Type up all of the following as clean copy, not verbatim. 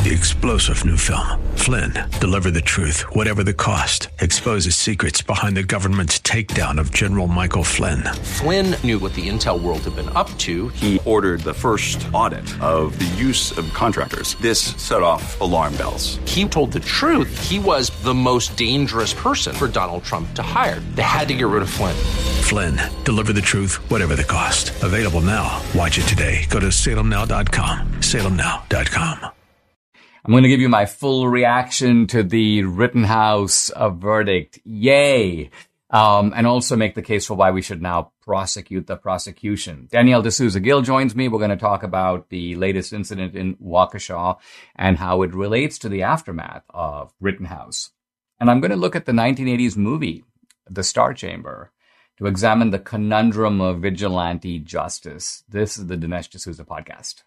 the explosive new film, Flynn, Deliver the Truth, Whatever the Cost, exposes secrets behind the government's takedown of General Michael Flynn. Flynn knew what the intel world had been up to. He ordered the first audit of the use of contractors. This set off alarm bells. He told the truth. He was the most dangerous person for Donald Trump to hire. They had to get rid of Flynn. Flynn, Deliver the Truth, Whatever the Cost. Available now. Watch it today. Go to salemnow.com. salemnow.com. I'm going to give you my full reaction to the Rittenhouse verdict. Yay! And also make the case for why we should now prosecute the prosecution. Danielle D'Souza Gill joins me. We're going to talk about the latest incident in Waukesha and how it relates to the aftermath of Rittenhouse. And I'm going to look at the 1980s movie, The Star Chamber, to examine the conundrum of vigilante justice. This is the Dinesh D'Souza podcast.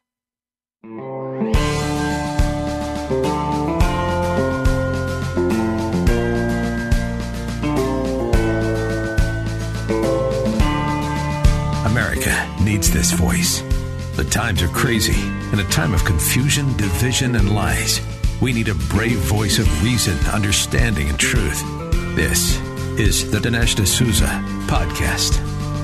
America needs this voice. The times are crazy. In a time of confusion, division, and lies, we need a brave voice of reason, understanding, and truth. This is the Dinesh D'Souza podcast.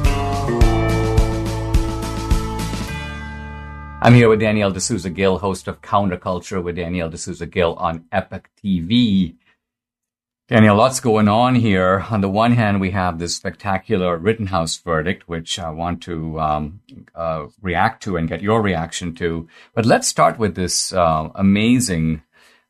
I'm here with Danielle D'Souza Gill, host of Counterculture with Danielle D'Souza Gill on Epoch TV. Danielle, lots going on here. On the one hand, we have this spectacular Rittenhouse verdict, which I want to react to and get your reaction to. But let's start with this amazing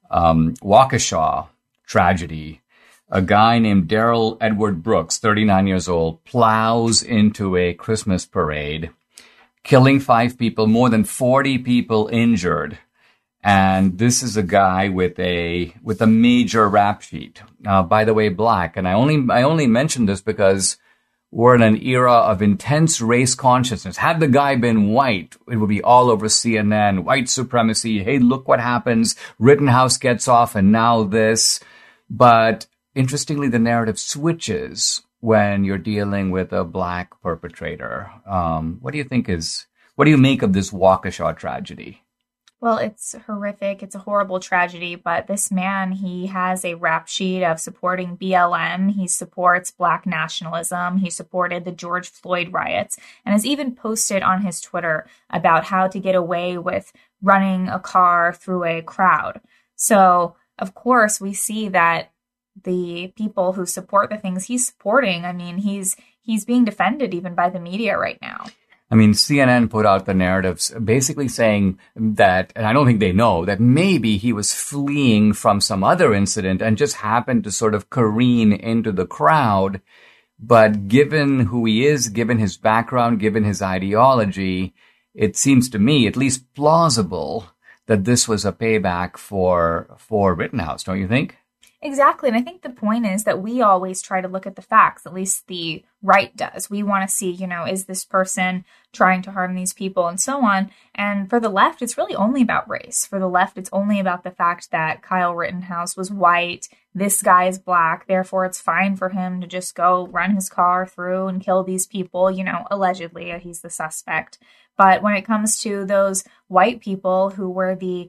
Waukesha tragedy. A guy named Daryl Edward Brooks, 39 years old, plows into a Christmas parade, killing 5 people, more than 40 people injured. And this is a guy with a major rap sheet. By the way, black. And I only mention this because we're in an era of intense race consciousness. Had the guy been white, it would be all over CNN, white supremacy. Hey, look what happens. Rittenhouse gets off and now this. But interestingly, the narrative switches when you're dealing with a black perpetrator. What do you make of this Waukesha tragedy? Well, it's horrific. It's a horrible tragedy, but this man, he has a rap sheet of supporting BLM. He supports Black nationalism. He supported the George Floyd riots and has even posted on his Twitter about how to get away with running a car through a crowd. So, of course, we see that the people who support the things he's supporting, I mean, he's being defended even by the media right now. I mean, CNN put out the narratives basically saying that, and I don't think they know, that maybe he was fleeing from some other incident and just happened to sort of careen into the crowd. But given who he is, given his background, given his ideology, it seems to me at least plausible that this was a payback for Rittenhouse, don't you think? Exactly. And I think the point is that we always try to look at the facts, at least the right does. We want to see, is this person trying to harm these people and so on. And for the left, it's really only about race. For the left, it's only about the fact that Kyle Rittenhouse was white. This guy is black. Therefore, it's fine for him to just go run his car through and kill these people. Allegedly, he's the suspect. But when it comes to those white people who were the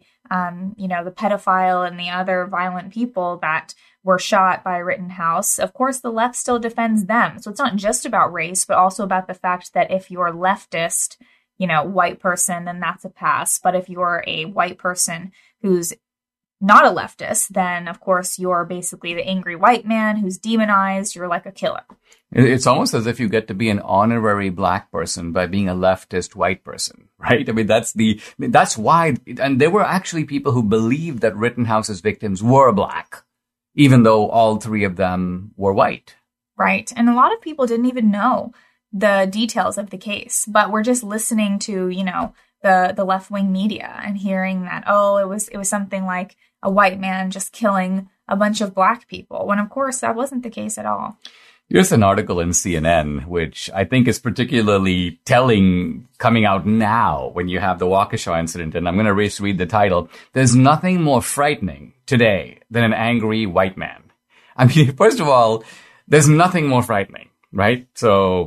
pedophile and the other violent people that were shot by Rittenhouse, of course, the left still defends them. So it's not just about race, but also about the fact that if you're a leftist, white person, then that's a pass. But if you're a white person who's not a leftist, then, of course, you're basically the angry white man who's demonized. You're like a killer. It's almost as if you get to be an honorary black person by being a leftist white person, right? I mean, that's why, and there were actually people who believed that Rittenhouse's victims were black, even though all 3 of them were white. Right. And a lot of people didn't even know the details of the case, but we're just listening to, the left-wing media and hearing that, it was something like a white man just killing a bunch of black people, when of course that wasn't the case at all. Here's an article in CNN, which I think is particularly telling coming out now when you have the Waukesha incident. And I'm going to read the title. There's nothing more frightening today than an angry white man. I mean, first of all, there's nothing more frightening, right? So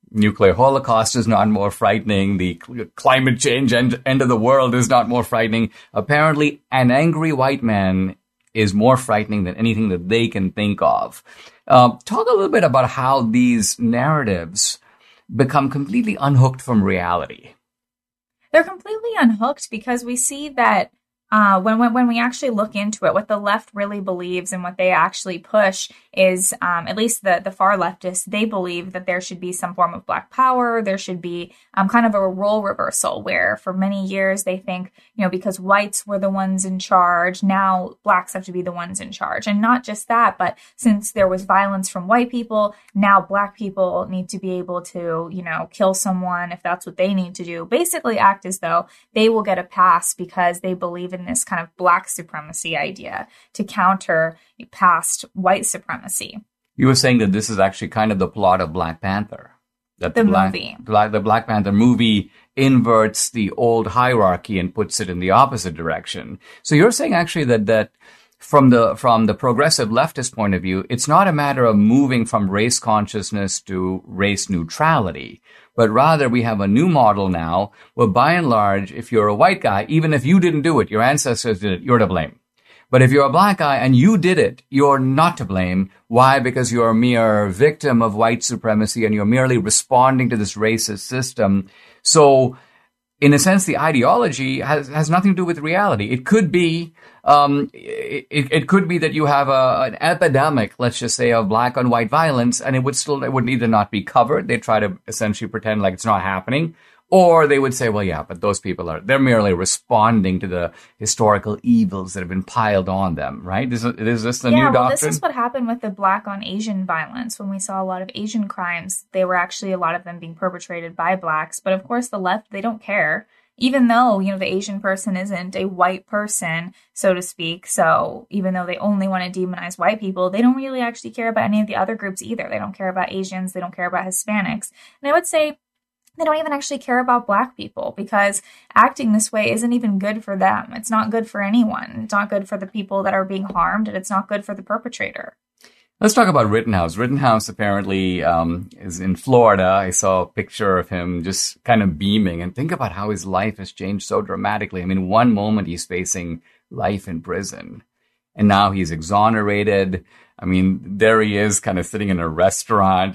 nuclear holocaust is not more frightening. The climate change end of the world is not more frightening. Apparently, an angry white man is more frightening than anything that they can think of. Talk a little bit about how these narratives become completely unhooked from reality. They're completely unhooked because we see that when we actually look into it, what the left really believes and what they actually push is, at least the far leftists, they believe that there should be some form of Black power. There should be kind of a role reversal where for many years they think, because whites were the ones in charge, now Blacks have to be the ones in charge. And not just that, but since there was violence from white people, now Black people need to be able to, kill someone if that's what they need to do. Basically act as though they will get a pass because they believe in this kind of Black supremacy idea to counter past white supremacy. You were saying that this is actually kind of the plot of Black Panther. That the movie. The Black Panther movie inverts the old hierarchy and puts it in the opposite direction. So you're saying actually that from the progressive leftist point of view, it's not a matter of moving from race consciousness to race neutrality, but rather we have a new model now where by and large, if you're a white guy, even if you didn't do it, your ancestors did it, you're to blame. But if you're a Black guy and you did it, you're not to blame. Why? Because you're a mere victim of white supremacy and you're merely responding to this racist system. So in a sense, the ideology has nothing to do with reality. It could be, it could be that you have an epidemic, let's just say, of Black on white violence, and it would either not be covered. They try to essentially pretend like it's not happening, or they would say, well, yeah, but those people they're merely responding to the historical evils that have been piled on them, right? Is this the new doctrine? This is what happened with the Black on Asian violence. When we saw a lot of Asian crimes, they were actually a lot of them being perpetrated by Blacks. But of course, the left, they don't care. Even though, the Asian person isn't a white person, so to speak. So even though they only want to demonize white people, they don't really actually care about any of the other groups either. They don't care about Asians. They don't care about Hispanics. And I would say they don't even actually care about Black people because acting this way isn't even good for them. It's not good for anyone. It's not good for the people that are being harmed, and it's not good for the perpetrator. Let's talk about Rittenhouse. Rittenhouse apparently is in Florida. I saw a picture of him just kind of beaming. And think about how his life has changed so dramatically. I mean, one moment he's facing life in prison, and now he's exonerated. I mean, there he is kind of sitting in a restaurant,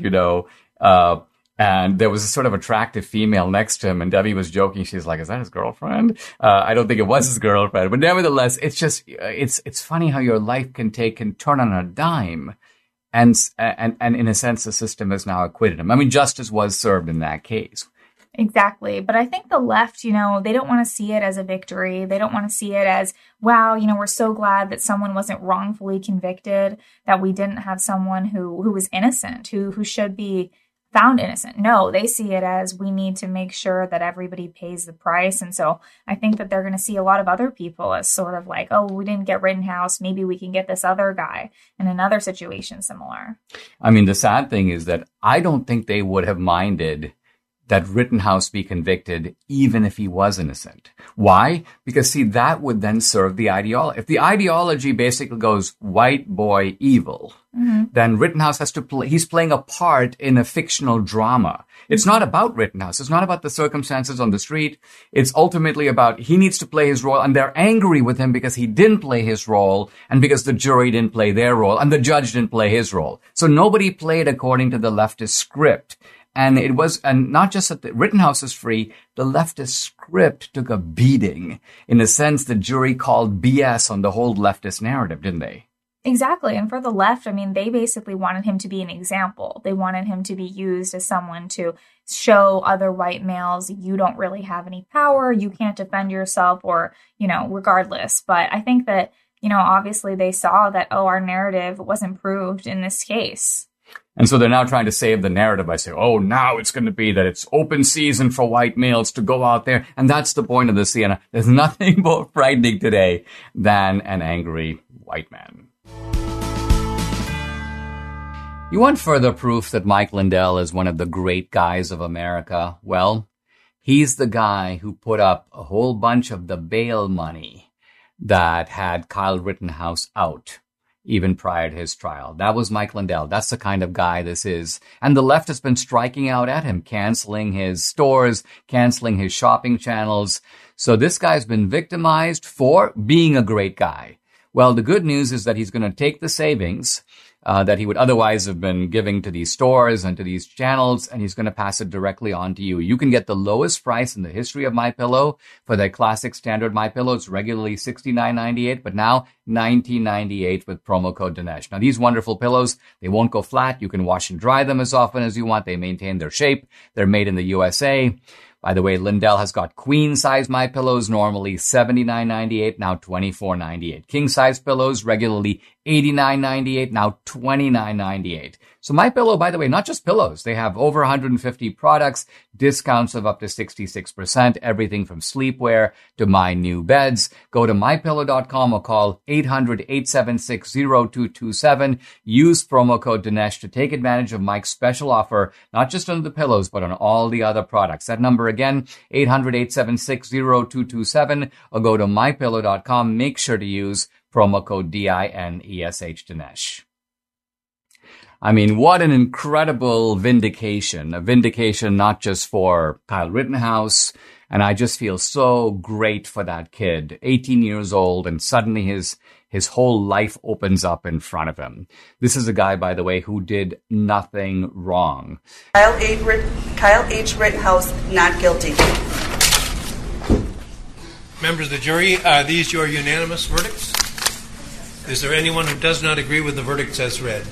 and there was a sort of attractive female next to him, and Debbie was joking. She's like, is that his girlfriend? I don't think it was his girlfriend. But nevertheless, it's funny how your life can turn on a dime. And in a sense, the system has now acquitted him. I mean, justice was served in that case. Exactly. But I think the left, they don't want to see it as a victory. They don't want to see it as, wow, we're so glad that someone wasn't wrongfully convicted, that we didn't have someone who was innocent, who should be found innocent. No, they see it as we need to make sure that everybody pays the price. And so I think that they're going to see a lot of other people as sort of like, oh, we didn't get Rittenhouse. Maybe we can get this other guy in another situation similar. I mean, the sad thing is that I don't think they would have minded that Rittenhouse be convicted even if he was innocent. Why? Because, see, that would then serve the ideology. If the ideology basically goes white boy evil, then Rittenhouse has to play, he's playing a part in a fictional drama. It's not about Rittenhouse. It's not about the circumstances on the street. It's ultimately about he needs to play his role, and they're angry with him because he didn't play his role, and because the jury didn't play their role, and the judge didn't play his role. So nobody played according to the leftist script. And not just that the Rittenhouse is free, the leftist script took a beating. In a sense, the jury called BS on the whole leftist narrative, didn't they? Exactly. And for the left, I mean, they basically wanted him to be an example. They wanted him to be used as someone to show other white males, you don't really have any power, you can't defend yourself, or, regardless. But I think that, obviously they saw that, our narrative wasn't proved in this case. And so they're now trying to save the narrative by saying, oh, now it's going to be that it's open season for white males to go out there. And that's the point of the Sienna. There's nothing more frightening today than an angry white man. You want further proof that Mike Lindell is one of the great guys of America? Well, he's the guy who put up a whole bunch of the bail money that had Kyle Rittenhouse out. even prior to his trial. That was Mike Lindell. That's the kind of guy this is. And the left has been striking out at him, canceling his stores, canceling his shopping channels. So this guy's been victimized for being a great guy. Well, the good news is that he's going to take the savings that he would otherwise have been giving to these stores and to these channels, and he's going to pass it directly on to you. You can get the lowest price in the history of MyPillow for their classic standard MyPillow. It's regularly $69.98, but now $19.98 with promo code Dinesh. Now, these wonderful pillows, they won't go flat. You can wash and dry them as often as you want. They maintain their shape. They're made in the USA. By the way, Lindell has got queen-size MyPillows, normally $79.98, now $24.98. King-size pillows, regularly $89.98, now $29.98. So MyPillow, by the way, not just pillows. They have over 150 products, discounts of up to 66%, everything from sleepwear to my new beds. Go to MyPillow.com or call 800-876-0227. Use promo code Dinesh to take advantage of Mike's special offer, not just on the pillows, but on all the other products. That number again, 800-876-0227, or go to MyPillow.com. Make sure to use promo code DINESH Dinesh. I mean, what an incredible vindication. A vindication not just for Kyle Rittenhouse, and I just feel so great for that kid, 18 years old, and suddenly his whole life opens up in front of him. This is a guy, by the way, who did nothing wrong. Kyle H. Rittenhouse, not guilty. Members of the jury, are these your unanimous verdicts? Is there anyone who does not agree with the verdicts as read?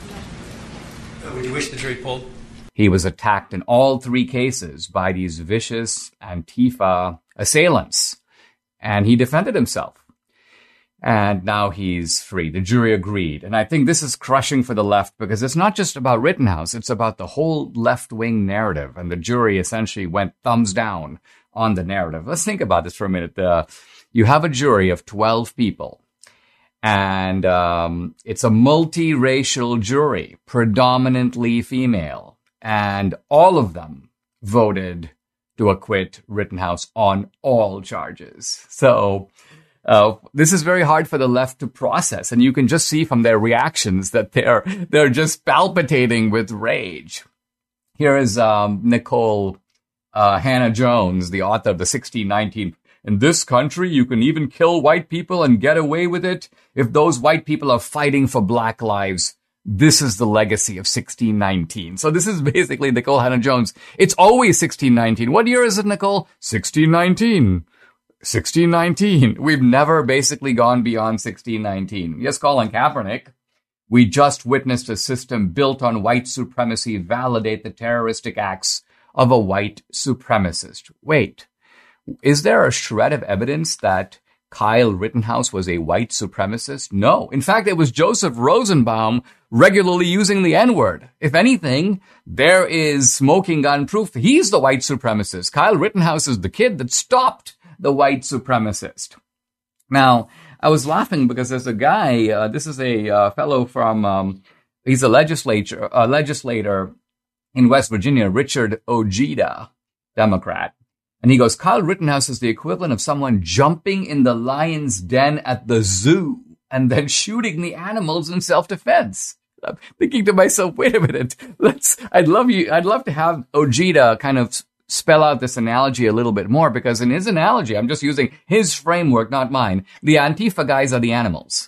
Would you wish the jury polled? He was attacked in all three cases by these vicious Antifa assailants, and he defended himself. And now he's free. The jury agreed. And I think this is crushing for the left because it's not just about Rittenhouse. It's about the whole left-wing narrative. And the jury essentially went thumbs down on the narrative. Let's think about this for a minute. You have a jury of 12 people. And it's a multiracial jury, predominantly female. And all of them voted to acquit Rittenhouse on all charges. So this is very hard for the left to process. And you can just see from their reactions that they're just palpitating with rage. Here is Nicole Hannah-Jones, the author of the 1619. In this country, you can even kill white people and get away with it if those white people are fighting for black lives. This is the legacy of 1619. So this is basically Nicole Hannah-Jones. It's always 1619. What year is it, Nicole? 1619. 1619. We've never basically gone beyond 1619. Yes, Colin Kaepernick. We just witnessed a system built on white supremacy validate the terroristic acts of a white supremacist. Wait. Is there a shred of evidence that Kyle Rittenhouse was a white supremacist? No. In fact, it was Joseph Rosenbaum regularly using the N-word. If anything, there is smoking gun proof. He's the white supremacist. Kyle Rittenhouse is the kid that stopped the white supremacist. Now, I was laughing because there's a guy, this is a fellow from, he's a legislator in West Virginia, Richard Ojeda, Democrat. And he goes, Kyle Rittenhouse is the equivalent of someone jumping in the lion's den at the zoo and then shooting the animals in self-defense. I'm thinking to myself, wait a minute, I'd love to have Ojeda kind of spell out this analogy a little bit more, because in his analogy, I'm just using his framework, not mine. The Antifa guys are the animals.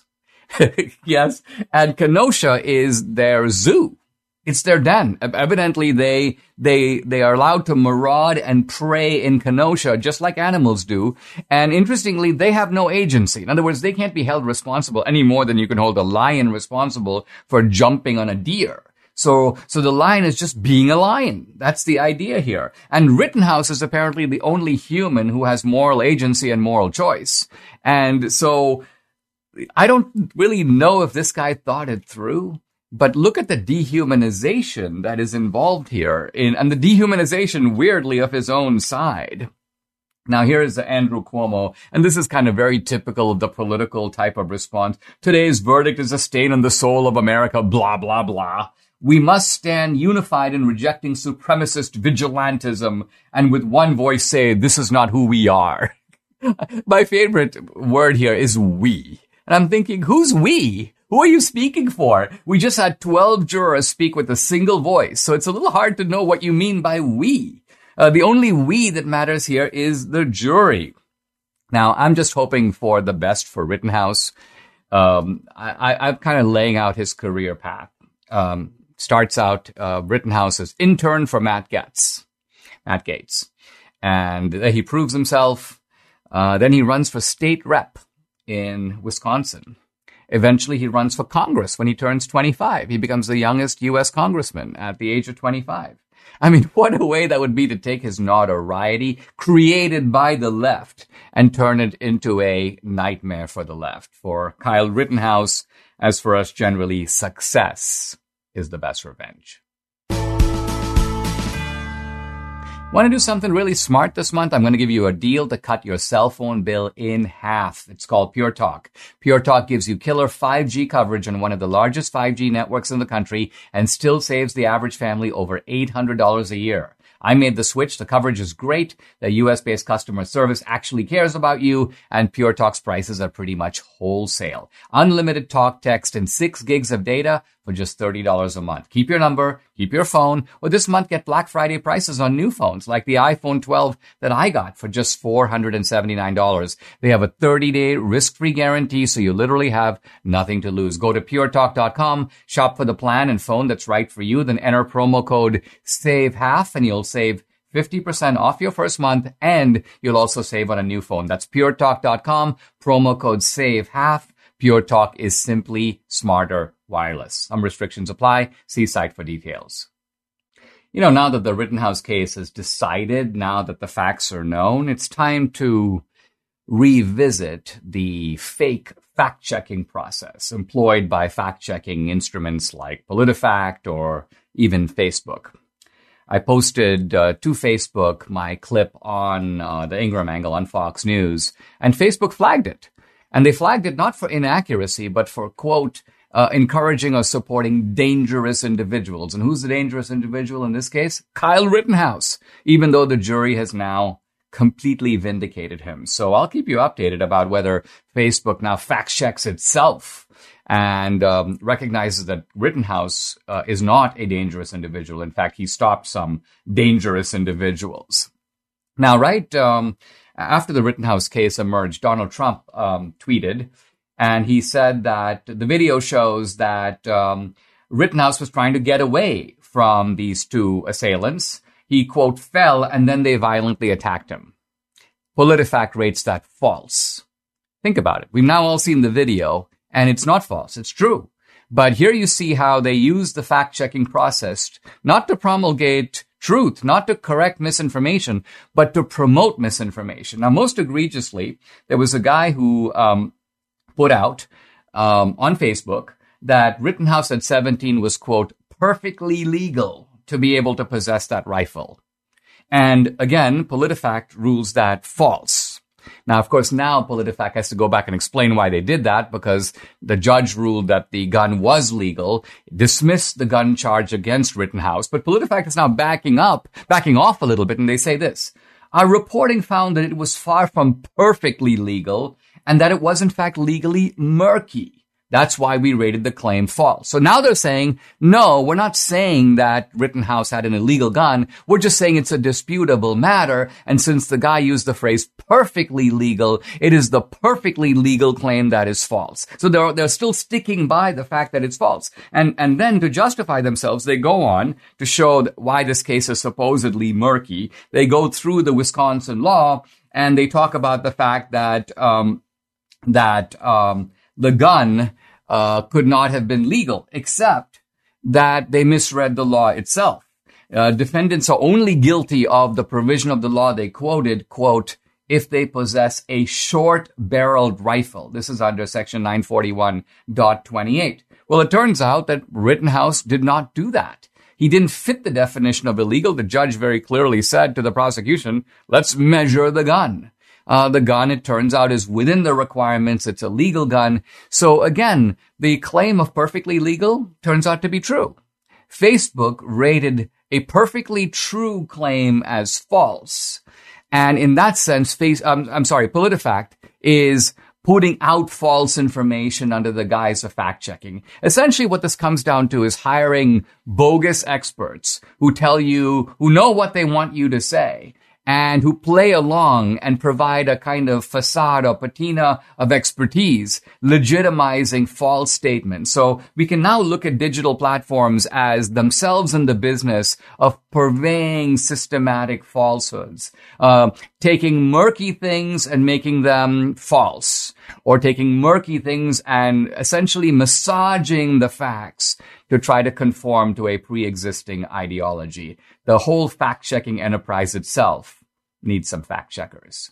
Yes. And Kenosha is their zoo. It's their den. Evidently, they are allowed to maraud and prey in Kenosha just like animals do. And interestingly, they have no agency. In other words, they can't be held responsible any more than you can hold a lion responsible for jumping on a deer. So the lion is just being a lion. That's the idea here. And Rittenhouse is apparently the only human who has moral agency and moral choice. And so I don't really know if this guy thought it through. But look at the dehumanization that is involved here, and the dehumanization, weirdly, of his own side. Now, here is Andrew Cuomo, and this is kind of very typical of the political type of response. Today's verdict is a stain on the soul of America, blah, blah, blah. We must stand unified in rejecting supremacist vigilantism and with one voice say, this is not who we are. My favorite word here is we. And I'm thinking, who's we? Who are you speaking for? We just had 12 jurors speak with a single voice, so it's a little hard to know what you mean by we. The only we that matters here is the jury. Now, I'm just hoping for the best for Rittenhouse. I'm kind of laying out his career path. Starts out Rittenhouse as intern for Matt Gaetz. And he proves himself. Then he runs for state rep in Wisconsin. Eventually, he runs for Congress when he turns 25. He becomes the youngest U.S. congressman at the age of 25. I mean, what a way that would be to take his notoriety created by the left and turn it into a nightmare for the left. For Kyle Rittenhouse, as for us generally, success is the best revenge. Want to do something really smart this month? I'm going to give you a deal to cut your cell phone bill in half. It's called Pure Talk. Pure Talk gives you killer 5G coverage on one of the largest 5G networks in the country and still saves the average family over $800 a year. I made the switch. The coverage is great. The US-based customer service actually cares about you, and Pure Talk's prices are pretty much wholesale. Unlimited talk, text, and 6 gigs of data for just $30 a month. Keep your number, keep your phone, or this month get Black Friday prices on new phones like the iPhone 12 that I got for just $479. They have a 30-day risk-free guarantee, so you literally have nothing to lose. Go to puretalk.com, shop for the plan and phone that's right for you, then enter promo code SAVEHALF and you'll save 50% off your first month, and you'll also save on a new phone. That's puretalk.com, promo code SAVEHALF. Pure Talk is simply smarter wireless. Some restrictions apply. See site for details. You know, now that the Rittenhouse case is decided, now that the facts are known, it's time to revisit the fake fact-checking process employed by fact-checking instruments like PolitiFact or even Facebook. I posted to Facebook my clip on the Ingraham angle on Fox News, and Facebook flagged it. And they flagged it not for inaccuracy, but for, quote, encouraging or supporting dangerous individuals. And who's the dangerous individual in this case? Kyle Rittenhouse, even though the jury has now completely vindicated him. So I'll keep you updated about whether Facebook now fact-checks itself and recognizes that Rittenhouse is not a dangerous individual. In fact, he stopped some dangerous individuals. Now, right after the Rittenhouse case emerged, Donald Trump tweeted, and he said that the video shows that Rittenhouse was trying to get away from these two assailants. He, quote, fell, and then they violently attacked him. PolitiFact rates that false. Think about it. We've now all seen the video, and it's not false. It's true. But here you see how they use the fact-checking process not to promulgate truth, not to correct misinformation, but to promote misinformation. Now, most egregiously, there was a guy who put out on Facebook that Rittenhouse at 17 was, quote, perfectly legal to be able to possess that rifle. And again, PolitiFact rules that false. Now, of course, now PolitiFact has to go back and explain why they did that, because the judge ruled that the gun was legal, dismissed the gun charge against Rittenhouse. But PolitiFact is now backing off a little bit, and they say this. Our reporting found that it was far from perfectly legal and that it was, in fact, legally murky. That's why we rated the claim false. So now they're saying, no, we're not saying that Rittenhouse had an illegal gun. We're just saying it's a disputable matter. And since the guy used the phrase perfectly legal, it is the perfectly legal claim that is false. So they're still sticking by the fact that it's false. And then to justify themselves, they go on to show why this case is supposedly murky. They go through the Wisconsin law and they talk about the fact that the gun could not have been legal, except that they misread the law itself. Defendants are only guilty of the provision of the law they quoted, quote, if they possess a short-barreled rifle. This is under section 941.28. Well, it turns out that Rittenhouse did not do that. He didn't fit the definition of illegal. The judge very clearly said to the prosecution, let's measure the gun. The gun, it turns out, is within the requirements. It's a legal gun. So again, the claim of perfectly legal turns out to be true. Facebook rated a perfectly true claim as false. And in that sense, PolitiFact is putting out false information under the guise of fact-checking. Essentially, what this comes down to is hiring bogus experts who know what they want you to say, and who play along and provide a kind of facade or patina of expertise, legitimizing false statements. So we can now look at digital platforms as themselves in the business of purveying systematic falsehoods, taking murky things and making them false, or taking murky things and essentially massaging the facts to try to conform to a pre-existing ideology. The whole fact-checking enterprise itself needs some fact-checkers.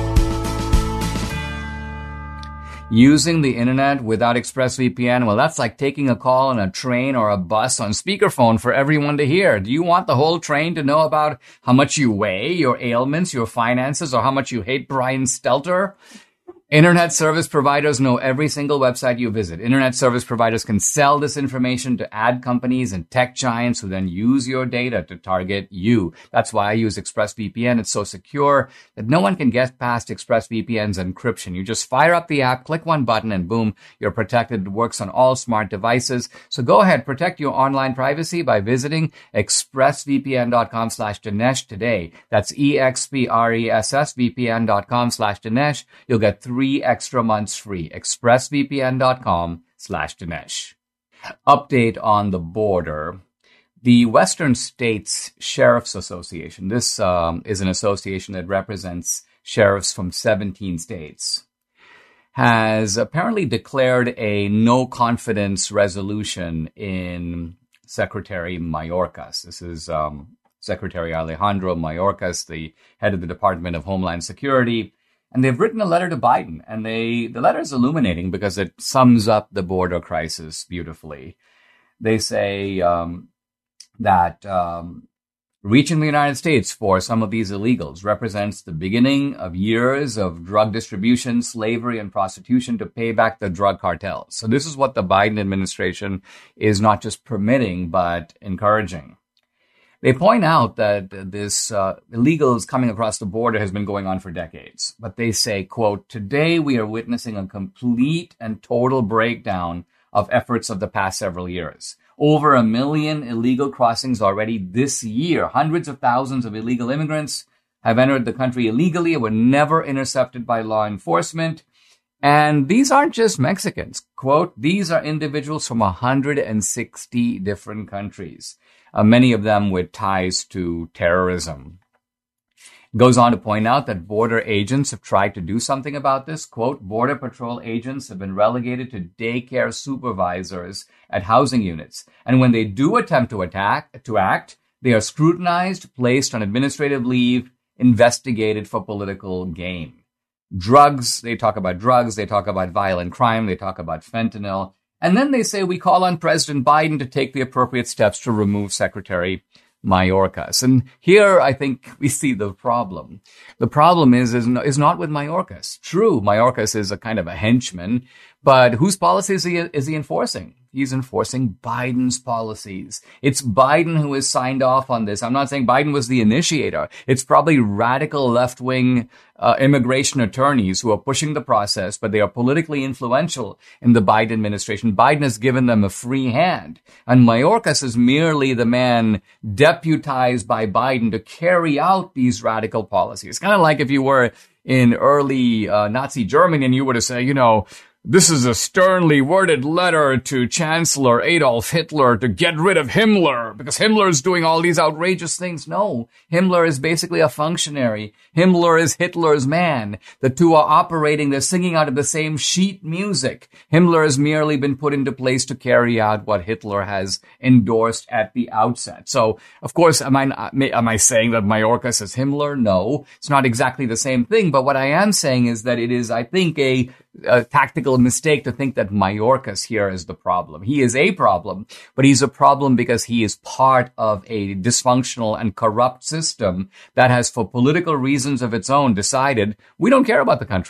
Using the internet without ExpressVPN, well, that's like taking a call on a train or a bus on speakerphone for everyone to hear. Do you want the whole train to know about how much you weigh, your ailments, your finances, or how much you hate Brian Stelter? Internet service providers know every single website you visit. Internet service providers can sell this information to ad companies and tech giants who then use your data to target you. That's why I use ExpressVPN. It's so secure that no one can get past ExpressVPN's encryption. You just fire up the app, click one button, and boom, you're protected. It works on all smart devices. So go ahead, protect your online privacy by visiting expressvpn.com/Dinesh today. That's expressvpn.com/Dinesh. You'll get 3 extra months free. expressvpn.com/Dinesh. Update on the border. The Western States Sheriff's Association, this is an association that represents sheriffs from 17 states, has apparently declared a no confidence resolution in Secretary Mayorkas. This is Secretary Alejandro Mayorkas, the head of the Department of Homeland Security. And they've written a letter to Biden, and the letter is illuminating because it sums up the border crisis beautifully. They say that reaching the United States for some of these illegals represents the beginning of years of drug distribution, slavery, and prostitution to pay back the drug cartels. So this is what the Biden administration is not just permitting, but encouraging. They point out that this illegals coming across the border has been going on for decades. But they say, quote, "Today we are witnessing a complete and total breakdown of efforts of the past several years. Over 1 million illegal crossings already this year. Hundreds of thousands of illegal immigrants have entered the country illegally and were never intercepted by law enforcement. And these aren't just Mexicans. Quote, these are individuals from 160 different countries. Many of them with ties to terrorism." It goes on to point out that border agents have tried to do something about this. Quote, "Border Patrol agents have been relegated to daycare supervisors at housing units. And when they do attempt to act, they are scrutinized, placed on administrative leave, investigated for political gain." Drugs, they talk about violent crime, they talk about fentanyl. And then they say, we call on President Biden to take the appropriate steps to remove Secretary Mayorkas. And here, I think we see the problem. The problem is not with Mayorkas. True, Mayorkas is a kind of a henchman, but whose policies is he enforcing? He's enforcing Biden's policies. It's Biden who has signed off on this. I'm not saying Biden was the initiator. It's probably radical left-wing immigration attorneys who are pushing the process, but they are politically influential in the Biden administration. Biden has given them a free hand. And Mayorkas is merely the man deputized by Biden to carry out these radical policies. It's kind of like if you were in early Nazi Germany and you were to say, this is a sternly worded letter to Chancellor Adolf Hitler to get rid of Himmler because Himmler is doing all these outrageous things. No, Himmler is basically a functionary. Himmler is Hitler's man. The two are operating, they're singing out of the same sheet music. Himmler has merely been put into place to carry out what Hitler has endorsed at the outset. So, of course, am I saying that Mayorkas is Himmler? No, it's not exactly the same thing. But what I am saying is that it is, I think, a tactical mistake to think that Mayorkas here is the problem. He is a problem, but he's a problem because he is part of a dysfunctional and corrupt system that has, for political reasons of its own, decided we don't care about the country.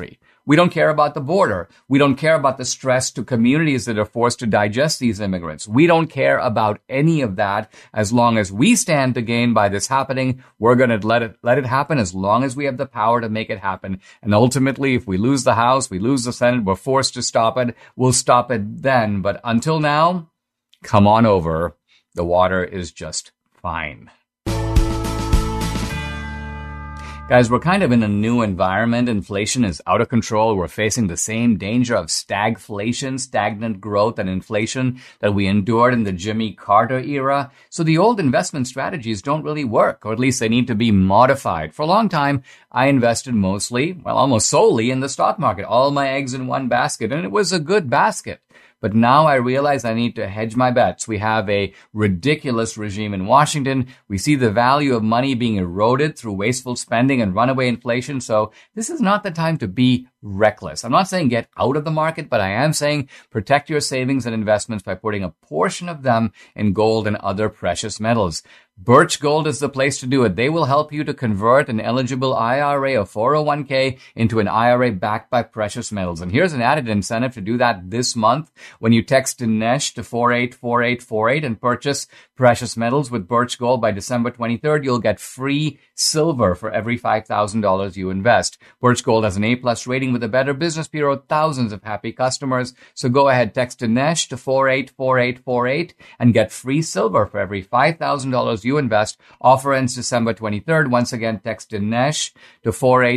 We don't care about the border. We don't care about the stress to communities that are forced to digest these immigrants. We don't care about any of that. As long as we stand to gain by this happening, we're going to let it happen as long as we have the power to make it happen. And ultimately, if we lose the House, we lose the Senate, we're forced to stop it, we'll stop it then. But until now, come on over. The water is just fine. Guys, we're kind of in a new environment. Inflation is out of control. We're facing the same danger of stagflation, stagnant growth and inflation that we endured in the Jimmy Carter era. So the old investment strategies don't really work, or at least they need to be modified. For a long time, I invested mostly, almost solely in the stock market, all my eggs in one basket, and it was a good basket. But now I realize I need to hedge my bets. We have a ridiculous regime in Washington. We see the value of money being eroded through wasteful spending and runaway inflation. So this is not the time to be reckless. I'm not saying get out of the market, but I am saying protect your savings and investments by putting a portion of them in gold and other precious metals. Birch Gold is the place to do it. They will help you to convert an eligible IRA or 401k into an IRA backed by precious metals. And here's an added incentive to do that this month. When you text Dinesh to 484848 and purchase precious metals with Birch Gold by December 23rd, you'll get free silver for every $5,000 you invest. Birch Gold has an A+ rating with the Better Business Bureau, thousands of happy customers. So go ahead, text Dinesh to 484848 and get free silver for every $5,000 you invest. Offer ends December 23rd. Once again, text Dinesh to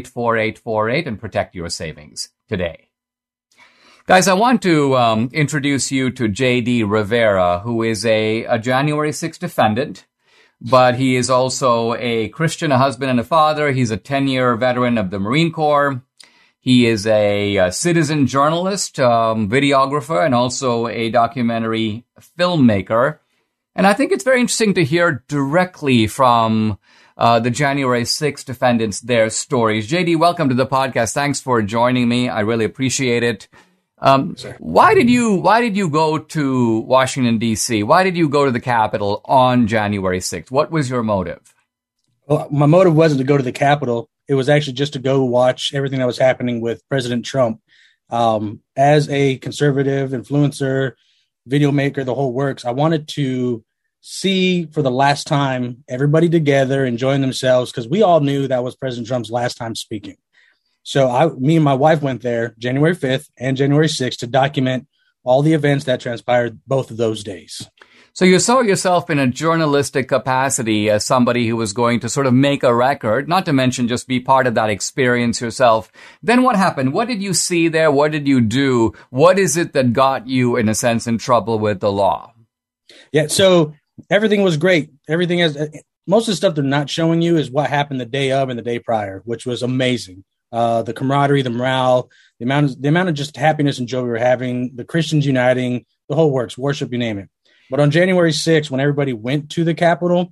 484848 and protect your savings today. Guys, I want to introduce you to J.D. Rivera, who is a January 6th defendant, but he is also a Christian, a husband, and a father. He's a 10-year veteran of the Marine Corps. He is a citizen journalist, videographer, and also a documentary filmmaker. And I think it's very interesting to hear directly from the January 6th defendants their stories. JD, welcome to the podcast. Thanks for joining me. I really appreciate it. Why did you go to Washington, D.C.? Why did you go to the Capitol on January 6th? What was your motive? Well, my motive wasn't to go to the Capitol. It was actually just to go watch everything that was happening with President Trump. As a conservative influencer, video maker, the whole works, I wanted to see for the last time everybody together enjoying themselves, because we all knew that was President Trump's last time speaking. So me and my wife went there January 5th and January 6th to document all the events that transpired both of those days. So you saw yourself in a journalistic capacity as somebody who was going to sort of make a record, not to mention just be part of that experience yourself. Then what happened? What did you see there? What did you do? What is it that got you, in a sense, in trouble with the law? Yeah, so everything was great. Everything most of the stuff they're not showing you is what happened the day of and the day prior, which was amazing. The camaraderie, the morale, the amount of just happiness and joy we were having, the Christians uniting, the whole works, worship, you name it. But on January 6th, when everybody went to the Capitol,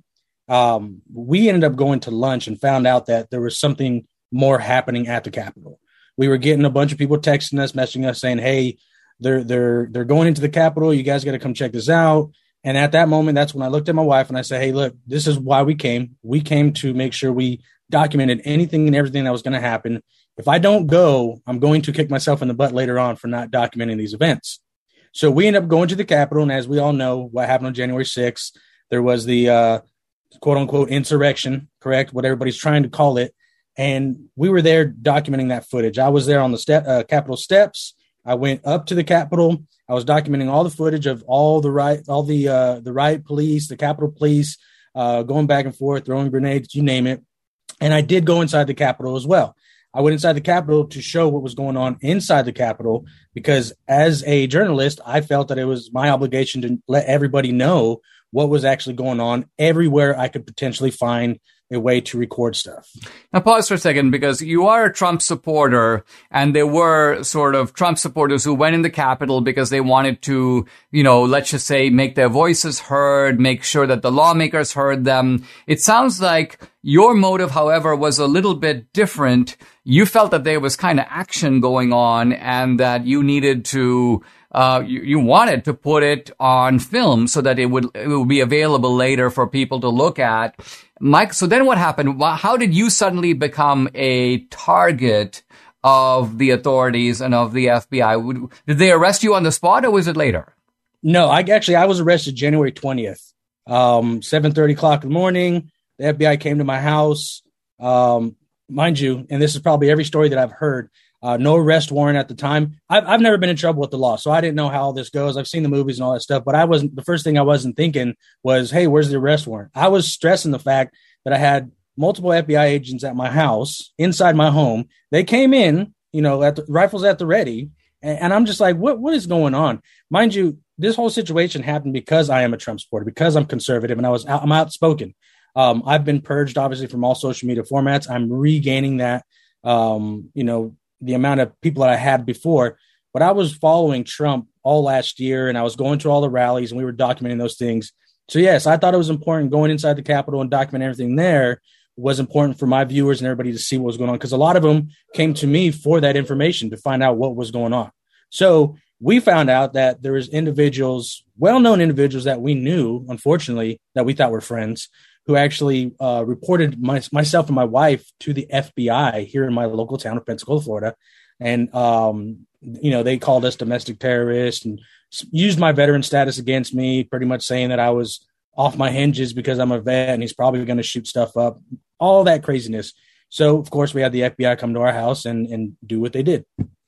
we ended up going to lunch and found out that there was something more happening at the Capitol. We were getting a bunch of people texting us, messaging us saying, hey, they're going into the Capitol. You guys got to come check this out. And at that moment, that's when I looked at my wife and I said, hey, look, this is why we came. We came to make sure we documented anything and everything that was going to happen. If I don't go, I'm going to kick myself in the butt later on for not documenting these events. So we ended up going to the Capitol. And as we all know, what happened on January 6th, there was the quote unquote insurrection, correct? What everybody's trying to call it. And we were there documenting that footage. I was there on the Capitol steps. I went up to the Capitol. I was documenting all the footage of all the riot police, the Capitol police, going back and forth, throwing grenades, you name it. And I did go inside the Capitol as well. I went inside the Capitol to show what was going on inside the Capitol, because as a journalist, I felt that it was my obligation to let everybody know what was actually going on everywhere I could potentially find a way to record stuff. Now pause for a second, because you are a Trump supporter, and there were sort of Trump supporters who went in the Capitol because they wanted to, let's just say, make their voices heard, make sure that the lawmakers heard them. It sounds like your motive, however, was a little bit different. You felt that there was kind of action going on and that you needed to you wanted to put it on film so that it would be available later for people to look at. Mike, so then what happened? How did you suddenly become a target of the authorities and of the FBI? Did they arrest you on the spot, or was it later? No, I was arrested January 20th, 7:30 o'clock in the morning. The FBI came to my house. Mind you, and this is probably every story that I've heard, no arrest warrant at the time. I've never been in trouble with the law, so I didn't know how all this goes. I've seen the movies and all that stuff, but the first thing I wasn't thinking was, hey, where's the arrest warrant? I was stressing the fact that I had multiple FBI agents at my house, inside my home. They came in, rifles at the ready, and I'm just like, what is going on? Mind you, this whole situation happened because I am a Trump supporter, because I'm conservative, and I'm outspoken. I've been purged, obviously, from all social media formats. I'm regaining that, the amount of people that I had before. But I was following Trump all last year, and I was going to all the rallies, and we were documenting those things. So, yes, I thought it was important going inside the Capitol and document everything there was important for my viewers and everybody to see what was going on, because a lot of them came to me for that information to find out what was going on. So we found out that there was individuals, well-known individuals that we knew, unfortunately, that we thought were friends, who actually reported myself and my wife to the FBI here in my local town of Pensacola, Florida. And, they called us domestic terrorists and used my veteran status against me, pretty much saying that I was off my hinges because I'm a vet and he's probably going to shoot stuff up, all that craziness. So, of course, we had the FBI come to our house and do what they did.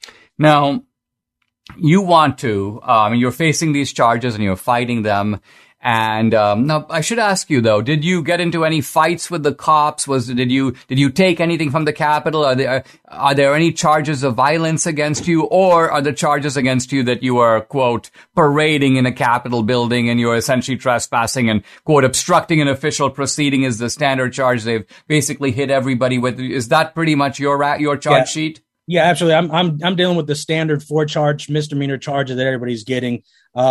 Now, you want to, you're facing these charges and you're fighting them. And now I should ask you, though, did you get into any fights with the cops? Did you take anything from the Capitol? Are there any charges of violence against you, or are the charges against you that you are, quote, parading in a Capitol building and you're essentially trespassing and, quote, obstructing an official proceeding is the standard charge they've basically hit everybody with? Is that pretty much your charge sheet? Yeah, absolutely. I'm dealing with the standard 4-charge misdemeanor charges that everybody's getting.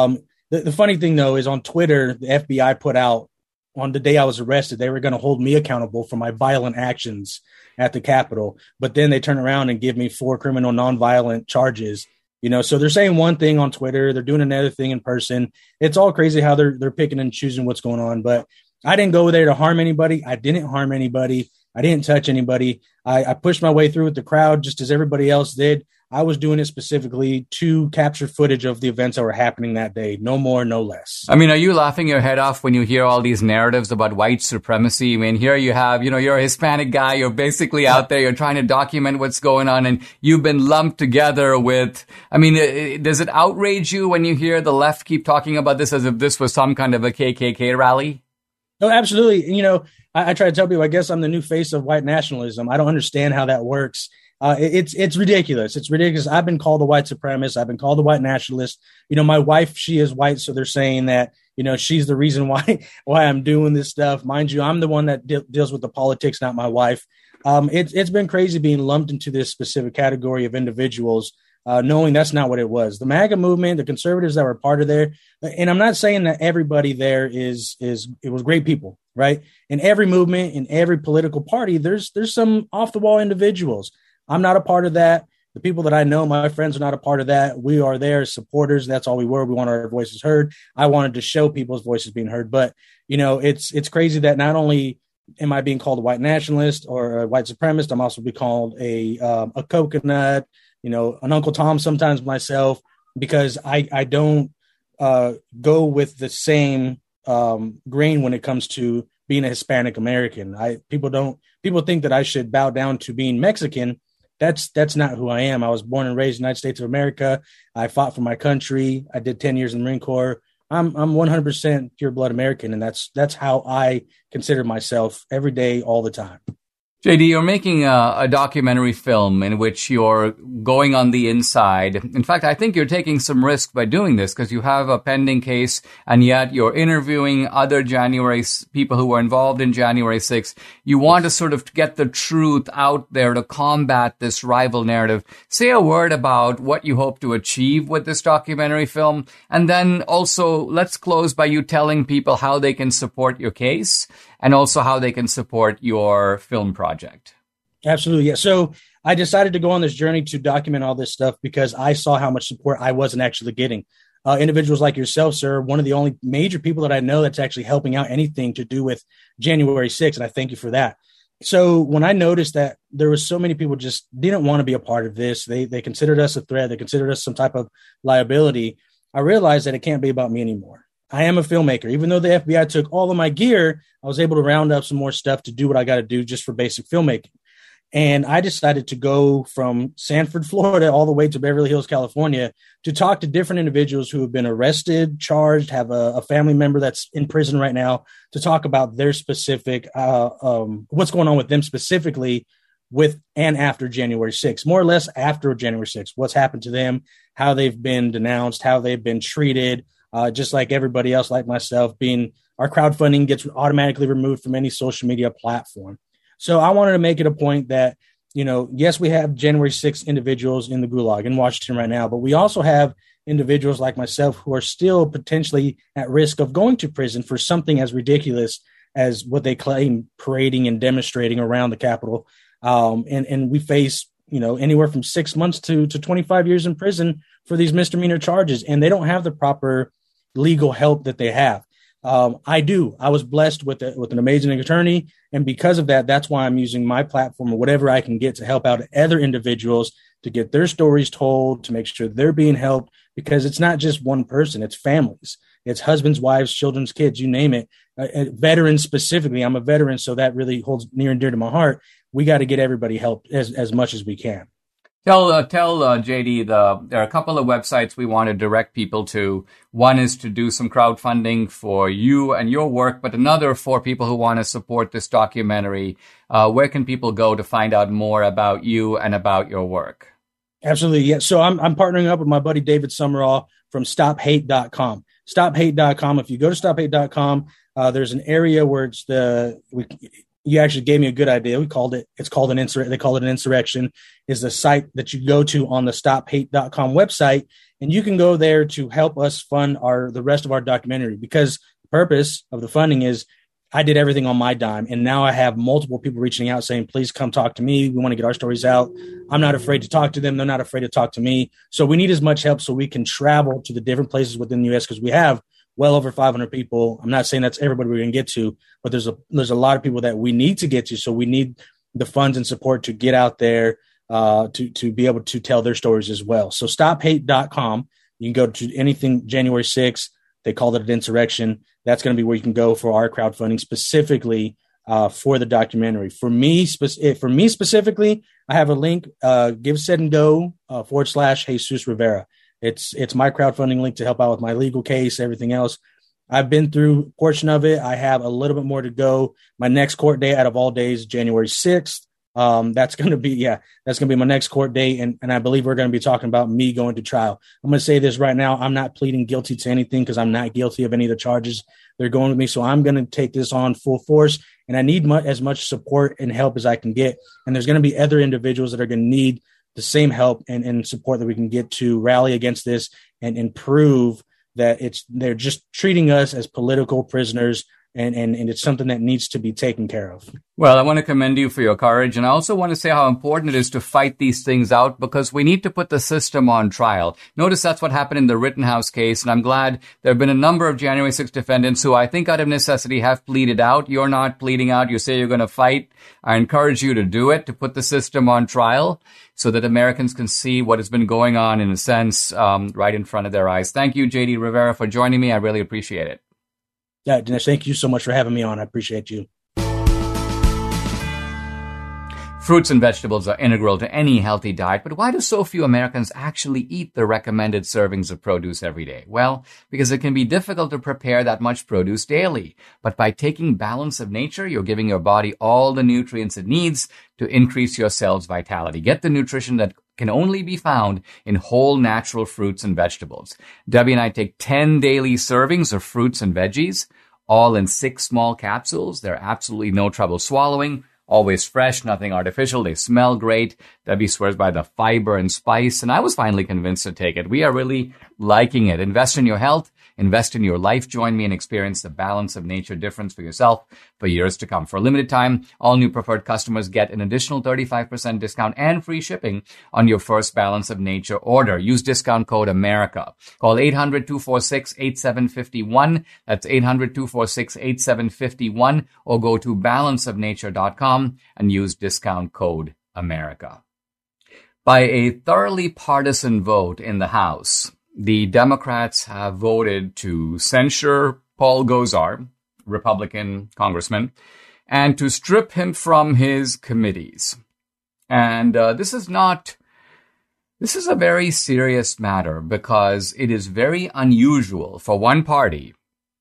The funny thing, though, is on Twitter, the FBI put out on the day I was arrested, they were going to hold me accountable for my violent actions at the Capitol. But then they turn around and give me 4 criminal nonviolent charges. So they're saying one thing on Twitter, they're doing another thing in person. It's all crazy how they're picking and choosing what's going on. But I didn't go there to harm anybody. I didn't harm anybody. I didn't touch anybody. I pushed my way through with the crowd just as everybody else did. I was doing it specifically to capture footage of the events that were happening that day. No more, no less. Are you laughing your head off when you hear all these narratives about white supremacy? Here you have, you're a Hispanic guy. You're basically out there. You're trying to document what's going on, and you've been lumped together with, does it outrage you when you hear the left keep talking about this as if this was some kind of a KKK rally? No, absolutely. I try to tell people, I guess I'm the new face of white nationalism. I don't understand how that works. It's ridiculous. It's ridiculous. I've been called a white supremacist. I've been called a white nationalist. My wife, she is white. So they're saying that, she's the reason why I'm doing this stuff. Mind you, I'm the one that deals with the politics, not my wife. It's been crazy being lumped into this specific category of individuals, knowing that's not what it was. The MAGA movement, the conservatives that were part of there. And I'm not saying that everybody there it was great people, right? In every movement, in every political party, there's some off the wall individuals. I'm not a part of that. The people that I know, my friends, are not a part of that. We are there as supporters. That's all we were. We want our voices heard. I wanted to show people's voices being heard. But, it's crazy that not only am I being called a white nationalist or a white supremacist, I'm also being called a coconut, an Uncle Tom sometimes myself, because I don't go with the same grain when it comes to being a Hispanic American. People think that I should bow down to being Mexican. That's not who I am. I was born and raised in the United States of America. I fought for my country. I did 10 years in the Marine Corps. I'm 100% pure blood American, and that's how I consider myself every day, all the time. JD, you're making a documentary film in which you're going on the inside. In fact, I think you're taking some risk by doing this because you have a pending case, and yet you're interviewing other people who were involved in January 6th. You want to sort of get the truth out there to combat this rival narrative. Say a word about what you hope to achieve with this documentary film. And then also, let's close by you telling people how they can support your case and also how they can support your film project. Absolutely. Yeah. So I decided to go on this journey to document all this stuff because I saw how much support I wasn't actually getting. Individuals like yourself, sir, one of the only major people that I know that's actually helping out anything to do with January 6th. And I thank you for that. So when I noticed that there was so many people just didn't want to be a part of this, they considered us a threat, they considered us some type of liability, I realized that it can't be about me anymore. I am a filmmaker. Even though the FBI took all of my gear, I was able to round up some more stuff to do what I got to do just for basic filmmaking. And I decided to go from Sanford, Florida, all the way to Beverly Hills, California, to talk to different individuals who have been arrested, charged, have a family member that's in prison right now, to talk about their specific, what's going on with them specifically with and after January 6th, more or less after January 6th, what's happened to them, how they've been denounced, how they've been treated, just like everybody else, like myself, our crowdfunding gets automatically removed from any social media platform. So I wanted to make it a point that, yes, we have January 6th individuals in the Gulag in Washington right now, but we also have individuals like myself who are still potentially at risk of going to prison for something as ridiculous as what they claim parading and demonstrating around the Capitol. And we face, anywhere from 6 months to 25 years in prison for these misdemeanor charges, and they don't have the proper legal help that they have. I do. I was blessed with an amazing attorney. And because of that, that's why I'm using my platform or whatever I can get to help out other individuals to get their stories told, to make sure they're being helped, because it's not just one person, it's families, it's husbands, wives, children's kids, you name it. Veterans specifically. I'm a veteran, so that really holds near and dear to my heart. We got to get everybody helped as much as we can. Tell JD, there are a couple of websites we want to direct people to. One is to do some crowdfunding for you and your work, but another for people who want to support this documentary. Where can people go to find out more about you and about your work? Absolutely. Yeah. So I'm partnering up with my buddy David Summerall from StopHate.com. StopHate.com. If you go to StopHate.com, there's an area where you actually gave me a good idea. They call it an insurrection, is the site that you go to on the StopHate.com website. And you can go there to help us fund the rest of our documentary, because the purpose of the funding is I did everything on my dime. And now I have multiple people reaching out saying, please come talk to me. We want to get our stories out. I'm not afraid to talk to them. They're not afraid to talk to me. So we need as much help so we can travel to the different places within the U.S. because we have well over 500 people. I'm not saying that's everybody we're going to get to, but there's a lot of people that we need to get to. So we need the funds and support to get out there to be able to tell their stories as well. So StopHate.com. You can go to anything January 6th. They called it an insurrection. That's going to be where you can go for our crowdfunding specifically for the documentary. For me specifically, I have a link, Give, Set, and Go / Jesus Rivera. It's my crowdfunding link to help out with my legal case, everything else. I've been through a portion of it. I have a little bit more to go. My next court date out of all days, January 6th. That's going to be my next court date. And I believe we're going to be talking about me going to trial. I'm going to say this right now. I'm not pleading guilty to anything because I'm not guilty of any of the charges they're going with me. So I'm going to take this on full force, and I need as much support and help as I can get. And there's going to be other individuals that are going to need the same help and support that we can get to rally against this and prove that they're just treating us as political prisoners, and it's something that needs to be taken care of. Well, I want to commend you for your courage, and I also want to say how important it is to fight these things out, because we need to put the system on trial. Notice that's what happened in the Rittenhouse case, and I'm glad there have been a number of January 6 defendants who I think out of necessity have pleaded out. You're not pleading out. You say you're going to fight. I encourage you to do it, to put the system on trial so that Americans can see what has been going on, in a sense, right in front of their eyes. Thank you, JD Rivera, for joining me. I really appreciate it. Yeah, Dinesh, thank you so much for having me on. I appreciate you. Fruits and vegetables are integral to any healthy diet, but why do so few Americans actually eat the recommended servings of produce every day? Well, because it can be difficult to prepare that much produce daily. But by taking Balance of Nature, you're giving your body all the nutrients it needs to increase your cell's vitality. Get the nutrition that can only be found in whole natural fruits and vegetables. Debbie and I take 10 daily servings of fruits and veggies, all in 6 small capsules. They're absolutely no trouble swallowing. Always fresh, nothing artificial. They smell great. Debbie swears by the fiber and spice, and I was finally convinced to take it. We are really liking it. Invest in your health. Invest in your life. Join me and experience the balance of nature difference for yourself for years to come. For a limited time, all new preferred customers get an additional 35% discount and free shipping on your first Balance of Nature order. Use discount code AMERICA. Call 800-246-8751. That's 800-246-8751, or go to balanceofnature.com and use discount code AMERICA. By a thoroughly partisan vote in the House, the Democrats have voted to censure Paul Gosar, Republican congressman, and to strip him from his committees. And this is a very serious matter, because it is very unusual for one party,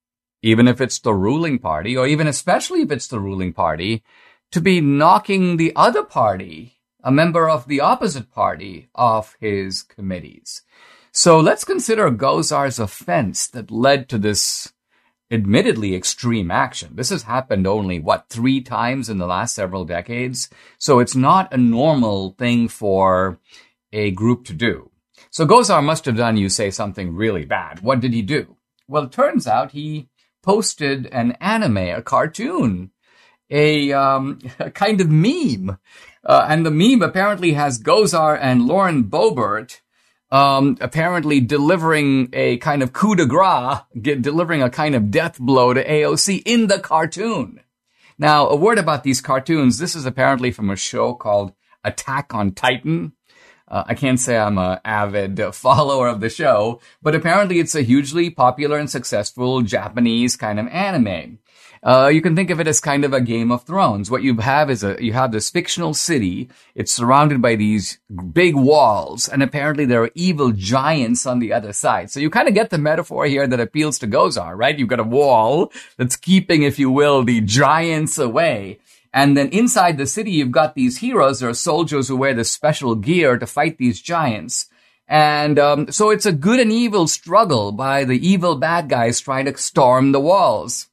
even if it's the ruling party, or even especially if it's the ruling party, to be knocking the other party, a member of the opposite party, off his committees. So let's consider Gosar's offense that led to this admittedly extreme action. This has happened only, 3 times in the last several decades? So it's not a normal thing for a group to do. So Gosar must have done, you say, something really bad. What did he do? Well, it turns out he posted an anime, a cartoon, a kind of meme. And the meme apparently has Gosar and Lauren Boebert apparently delivering a kind of coup de grace, delivering a kind of death blow to AOC in the cartoon. Now, a word about these cartoons. This is apparently from a show called Attack on Titan. I can't say I'm an avid follower of the show, but apparently it's a hugely popular and successful Japanese kind of anime. You can think of it as kind of a Game of Thrones. What you have is you have this fictional city. It's surrounded by these big walls, and apparently there are evil giants on the other side. So you kind of get the metaphor here that appeals to Gosar, right? You've got a wall that's keeping, if you will, the giants away. And then inside the city, you've got these heroes. There are soldiers who wear this special gear to fight these giants. And so it's a good and evil struggle by the evil bad guys trying to storm the walls.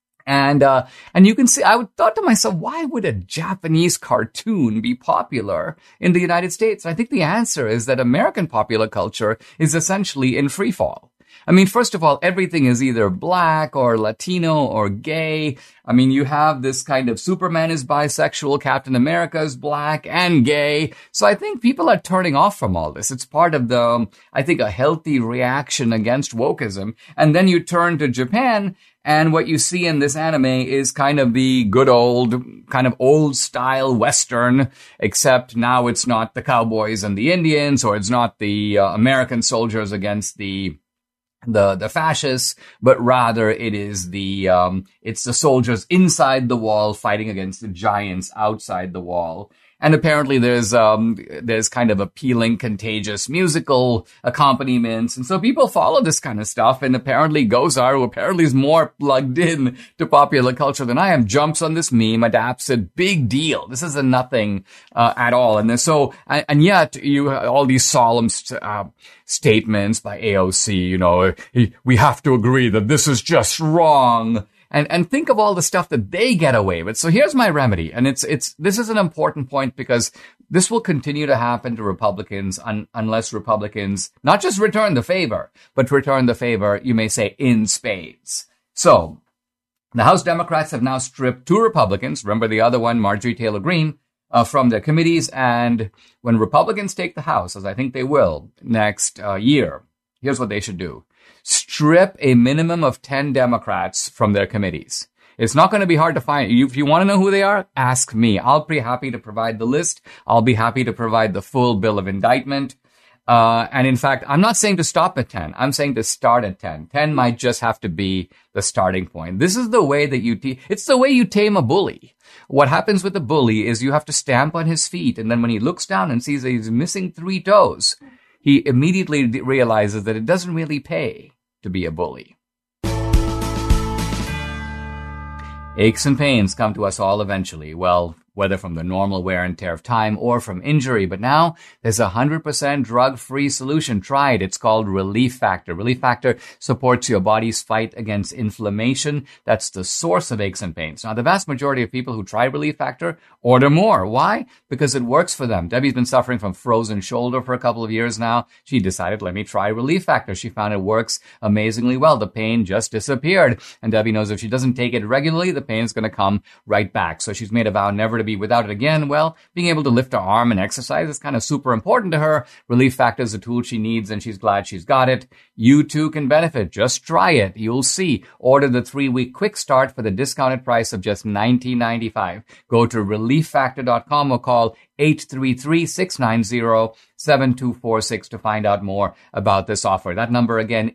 And you can see, I thought to myself, why would a Japanese cartoon be popular in the United States? I think the answer is that American popular culture is essentially in free fall. I mean, first of all, everything is either black or Latino or gay. I mean, you have this kind of Superman is bisexual, Captain America is black and gay. So I think people are turning off from all this. It's part of I think, a healthy reaction against wokeism. And then you turn to Japan, and what you see in this anime is kind of the good old, kind of old style Western, except now it's not the cowboys and the Indians, or it's not the American soldiers against the fascists, but rather it is it's the soldiers inside the wall fighting against the giants outside the wall. And apparently there's kind of appealing, contagious musical accompaniments. And so people follow this kind of stuff. And apparently Gosar, who apparently is more plugged in to popular culture than I am, jumps on this meme, adapts it. Big deal. This is a nothing, at all. And so, and yet you have all these solemn, statements by AOC, we have to agree that this is just wrong. And think of all the stuff that they get away with. So here's my remedy. And this is an important point, because this will continue to happen to Republicans unless Republicans not just return the favor, but return the favor, you may say, in spades. So the House Democrats have now stripped 2 Republicans, remember the other one, Marjorie Taylor Greene, from their committees. And when Republicans take the House, as I think they will next year, here's what they should do. Strip a minimum of 10 Democrats from their committees. It's not going to be hard to find. If you want to know who they are, ask me. I'll be happy to provide the list. I'll be happy to provide the full bill of indictment. And in fact, I'm not saying to stop at 10. I'm saying to start at 10. 10 might just have to be the starting point. This is the way that it's the way you tame a bully. What happens with a bully is you have to stamp on his feet. And then when he looks down and sees that he's missing 3 toes, he immediately realizes that it doesn't really pay to be a bully. Aches and pains come to us all eventually. Well, whether from the normal wear and tear of time or from injury. But now there's a 100% drug-free solution. Try it. It's called Relief Factor. Relief Factor supports your body's fight against inflammation. That's the source of aches and pains. Now, the vast majority of people who try Relief Factor order more. Why? Because it works for them. Debbie's been suffering from frozen shoulder for a couple of years now. She decided, let me try Relief Factor. She found it works amazingly well. The pain just disappeared. And Debbie knows if she doesn't take it regularly, the pain's going to come right back. So she's made a vow never to be without it again. Well, being able to lift her arm and exercise is kind of super important to her. Relief Factor is a tool she needs, and she's glad she's got it. You too can benefit. Just try it. You'll see. Order the 3-week quick start for the discounted price of just $19.95. Go to relieffactor.com or call 833-690-7246 to find out more about this offer. That number again,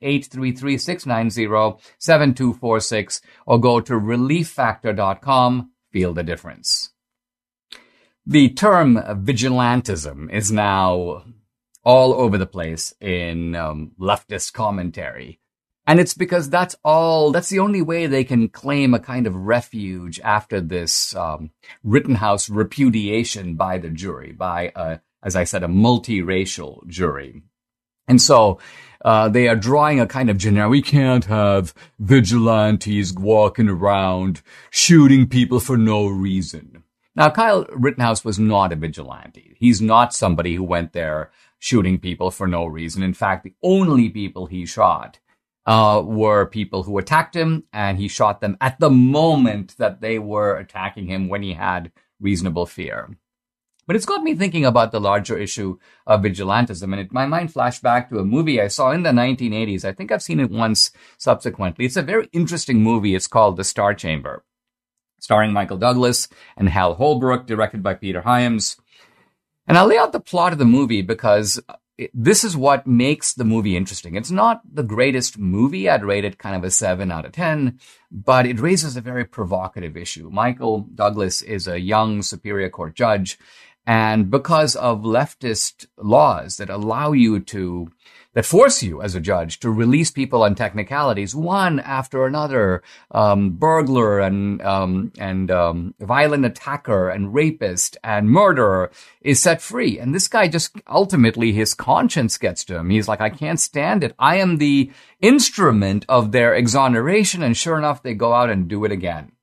833-690-7246, or go to relieffactor.com. Feel the difference. The term vigilantism is now all over the place in leftist commentary. And it's because that's the only way they can claim a kind of refuge after this Rittenhouse repudiation by the jury, by, as I said, a multiracial jury. And so they are drawing a kind of generic, we can't have vigilantes walking around shooting people for no reason. Now, Kyle Rittenhouse was not a vigilante. He's not somebody who went there shooting people for no reason. In fact, the only people he shot were people who attacked him, and he shot them at the moment that they were attacking him when he had reasonable fear. But it's got me thinking about the larger issue of vigilantism, and my mind flashed back to a movie I saw in the 1980s. I think I've seen it once subsequently. It's a very interesting movie. It's called The Star Chamber, starring Michael Douglas and Hal Holbrook, directed by Peter Hyams. And I'll lay out the plot of the movie because this is what makes the movie interesting. It's not the greatest movie. I'd rate it kind of a 7 out of 10, but it raises a very provocative issue. Michael Douglas is a young Superior Court judge, and because of leftist laws that that force you as a judge to release people on technicalities, one after another, burglar and violent attacker and rapist and murderer is set free. And this guy just ultimately, his conscience gets to him. He's like, I can't stand it. I am the instrument of their exoneration. And sure enough, they go out and do it again.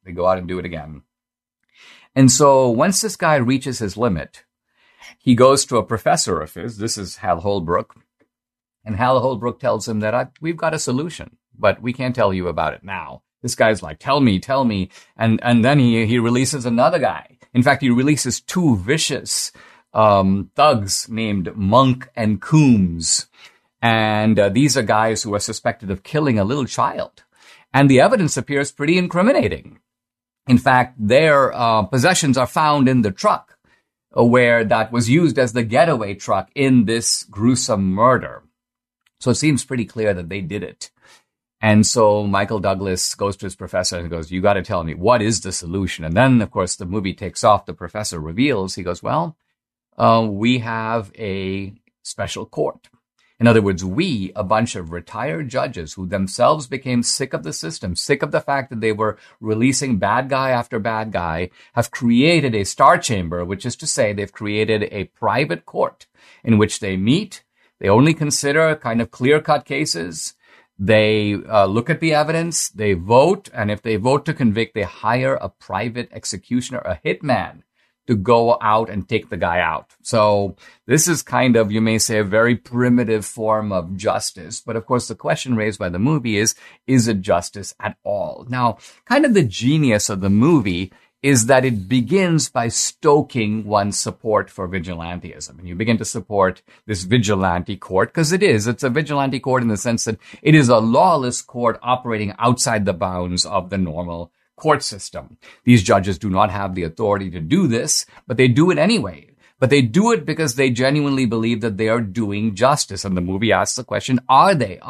And so once this guy reaches his limit, he goes to a professor of his. This is Hal Holbrook. And Hal Holbrook tells him that we've got a solution, but we can't tell you about it now. This guy's like, tell me. And then he releases another guy. In fact, he releases 2 vicious thugs named Monk and Coombs. And these are guys who are suspected of killing a little child. And the evidence appears pretty incriminating. In fact, their possessions are found in the truck where that was used as the getaway truck in this gruesome murder. So it seems pretty clear that they did it. And so Michael Douglas goes to his professor and goes, you got to tell me, what is the solution? And then, of course, the movie takes off. The professor reveals, he goes, well, we have a special court. In other words, we, a bunch of retired judges who themselves became sick of the system, sick of the fact that they were releasing bad guy after bad guy, have created a star chamber, which is to say they've created a private court in which they meet. They only consider kind of clear-cut cases. They look at the evidence, they vote, and if they vote to convict, they hire a private executioner, a hitman, to go out and take the guy out. So this is kind of, you may say, a very primitive form of justice. But of course, the question raised by the movie is it justice at all? Now, kind of the genius of the movie is that it begins by stoking one's support for vigilantism. And you begin to support this vigilante court, because it's a vigilante court in the sense that it is a lawless court operating outside the bounds of the normal court system. These judges do not have the authority to do this, but they do it anyway. But they do it because they genuinely believe that they are doing justice. And the movie asks the question, are they?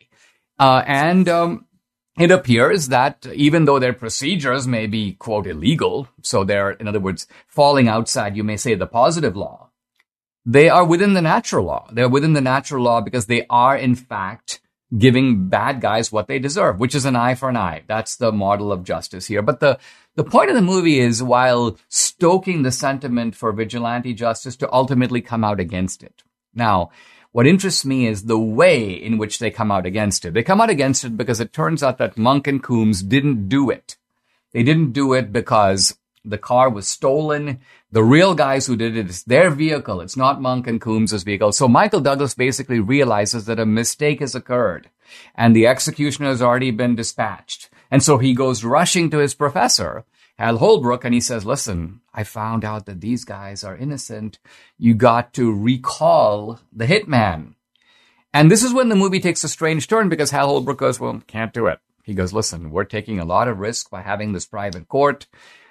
It appears that even though their procedures may be, quote, illegal, so they're, in other words, falling outside, you may say, the positive law, they are within the natural law. They're within the natural law because they are, in fact, giving bad guys what they deserve, which is an eye for an eye. That's the model of justice here. But the point of the movie is, while stoking the sentiment for vigilante justice, to ultimately come out against it. Now, what interests me is the way in which they come out against it. They come out against it because it turns out that Monk and Coombs didn't do it. They didn't do it because the car was stolen. The real guys who did it, it's their vehicle. It's not Monk and Coombs' vehicle. So Michael Douglas basically realizes that a mistake has occurred and the executioner has already been dispatched. And so he goes rushing to his professor, Hal Holbrook, and he says, listen, I found out that these guys are innocent. You got to recall the hitman. And this is when the movie takes a strange turn, because Hal Holbrook goes, well, can't do it. He goes, listen, we're taking a lot of risk by having this private court.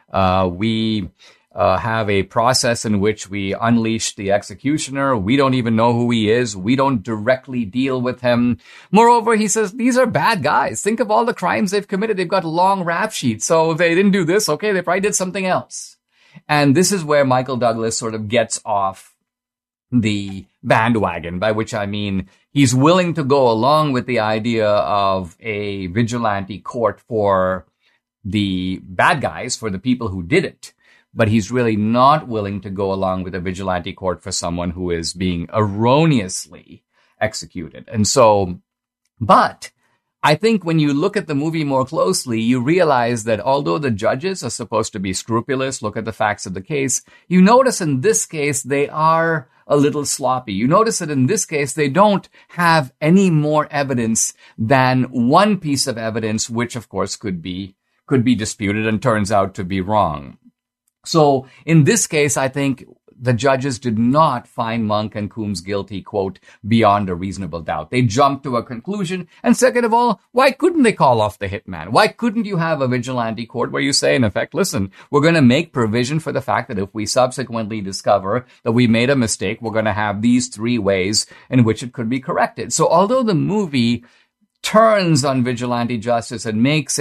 We have a process in which we unleash the executioner. We don't even know who he is. We don't directly deal with him. Moreover, he says, these are bad guys. Think of all the crimes they've committed. They've got long rap sheets. So if they didn't do this, okay, they probably did something else. And this is where Michael Douglas sort of gets off the bandwagon, by which I mean he's willing to go along with the idea of a vigilante court for the bad guys, for the people who did it. But he's really not willing to go along with a vigilante court for someone who is being erroneously executed. And so, but I think when you look at the movie more closely, you realize that although the judges are supposed to be scrupulous, look at the facts of the case, you notice in this case they are a little sloppy. You notice that in this case they don't have any more evidence than one piece of evidence, which of course could be disputed and turns out to be wrong. So in this case, I think the judges did not find Monk and Coombs guilty, quote, beyond a reasonable doubt. They jumped to a conclusion. And second of all, why couldn't they call off the hitman? Why couldn't you have a vigilante court where you say, in effect, listen, we're going to make provision for the fact that if we subsequently discover that we made a mistake, we're going to have these 3 ways in which it could be corrected. So although the movie turns on vigilante justice and makes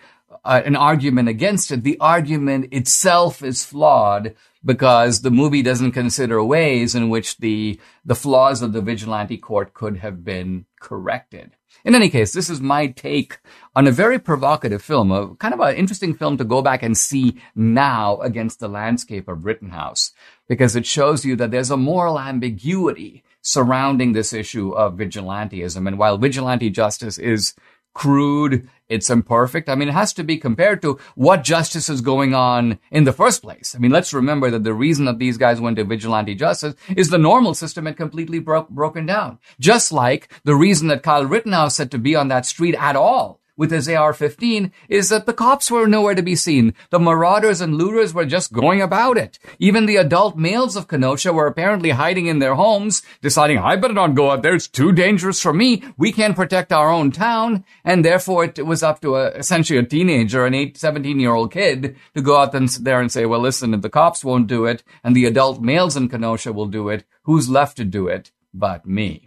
an argument against it, the argument itself is flawed because the movie doesn't consider ways in which the flaws of the vigilante court could have been corrected. In any case, this is my take on a very provocative film, a kind of an interesting film to go back and see now against the landscape of Rittenhouse, because it shows you that there's a moral ambiguity surrounding this issue of vigilantism. And while vigilante justice is crude, it's imperfect. I mean, it has to be compared to what justice is going on in the first place. I mean, let's remember that the reason that these guys went to vigilante justice is the normal system had completely broken down. Just like the reason that Kyle Rittenhouse had to be on that street at all with his AR-15 is that the cops were nowhere to be seen. The marauders and looters were just going about it. Even the adult males of Kenosha were apparently hiding in their homes, deciding, I better not go out there. It's too dangerous for me. We can't protect our own town. And therefore, it was up to essentially a teenager, an 17-year-old kid, to go out there and say, well, listen, if the cops won't do it and the adult males in Kenosha will do it, who's left to do it but me?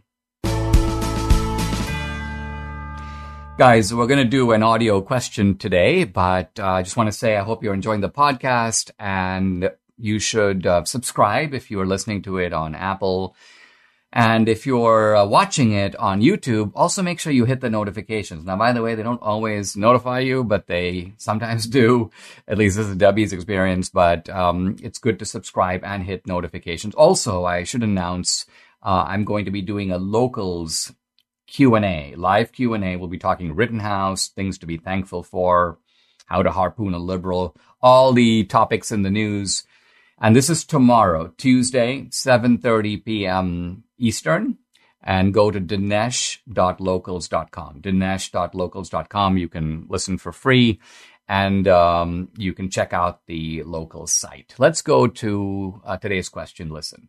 Guys, we're going to do an audio question today, but I just want to say I hope you're enjoying the podcast, and you should subscribe if you're listening to it on Apple. And if you're watching it on YouTube, also make sure you hit the notifications. Now, by the way, they don't always notify you, but they sometimes do. At least this is Debbie's experience, but it's good to subscribe and hit notifications. Also, I should announce I'm going to be doing a locals Q&A, live Q&A. We'll be talking Rittenhouse, things to be thankful for, how to harpoon a liberal, all the topics in the news. And this is tomorrow, Tuesday, 7:30 p.m. Eastern. And go to dinesh.locals.com. Dinesh.locals.com. You can listen for free, and you can check out the Locals site. Let's go to today's question. Listen.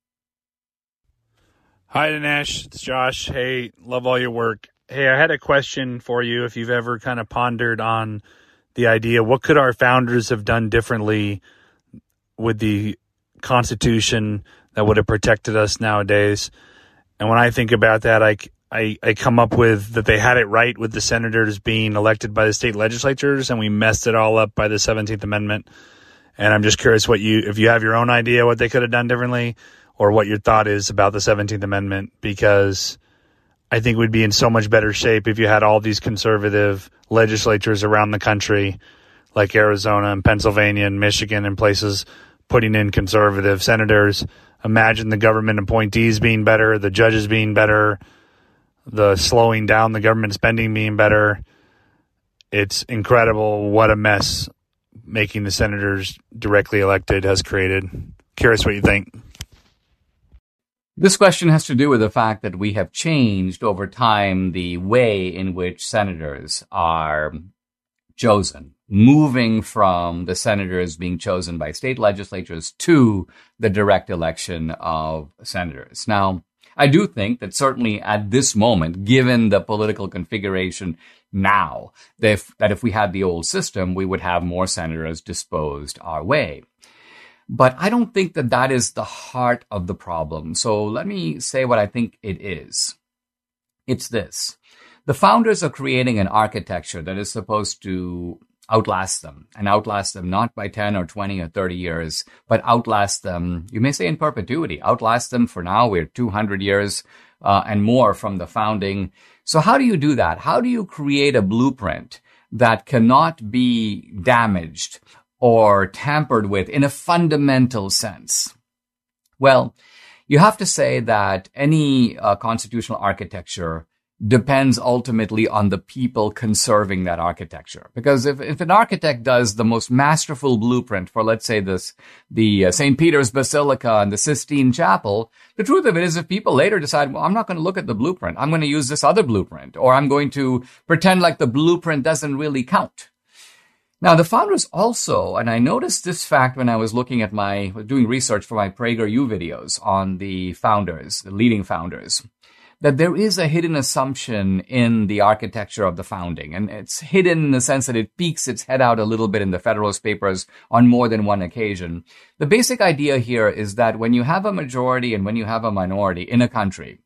Hi, Dinesh. It's Josh. Hey, love all your work. Hey, I had a question for you. If you've ever kind of pondered on the idea, what could our founders have done differently with the Constitution that would have protected us nowadays? And when I think about that, I come up with that they had it right with the senators being elected by the state legislatures, and we messed it all up by the 17th Amendment. And I'm just curious if you have your own idea what they could have done differently, or what your thought is about the 17th Amendment, because I think we'd be in so much better shape if you had all these conservative legislatures around the country, like Arizona and Pennsylvania and Michigan and places, putting in conservative senators. Imagine the government appointees being better, the judges being better, the slowing down the government spending being better. It's incredible what a mess making the senators directly elected has created. Curious what you think. This question has to do with the fact that we have changed over time the way in which senators are chosen, moving from the senators being chosen by state legislatures to the direct election of senators. Now, I do think that certainly at this moment, given the political configuration now, that if we had the old system, we would have more senators disposed our way. But I don't think that that is the heart of the problem. So let me say what I think it is. It's this. The founders are creating an architecture that is supposed to outlast them, and outlast them not by 10 or 20 or 30 years, but outlast them, you may say in perpetuity, outlast them for now. We're 200 years and more from the founding. So how do you do that? How do you create a blueprint that cannot be damaged or tampered with in a fundamental sense? Well, you have to say that any constitutional architecture depends ultimately on the people conserving that architecture. Because if an architect does the most masterful blueprint for, let's say, the St. Peter's Basilica and the Sistine Chapel, the truth of it is if people later decide, well, I'm not going to look at the blueprint, I'm going to use this other blueprint, or I'm going to pretend like the blueprint doesn't really count. Now, the founders also, and I noticed this fact when I was doing research for my PragerU videos on the founders, the leading founders, that there is a hidden assumption in the architecture of the founding. And it's hidden in the sense that it peeks its head out a little bit in the Federalist Papers on more than one occasion. The basic idea here is that when you have a majority and when you have a minority in a country,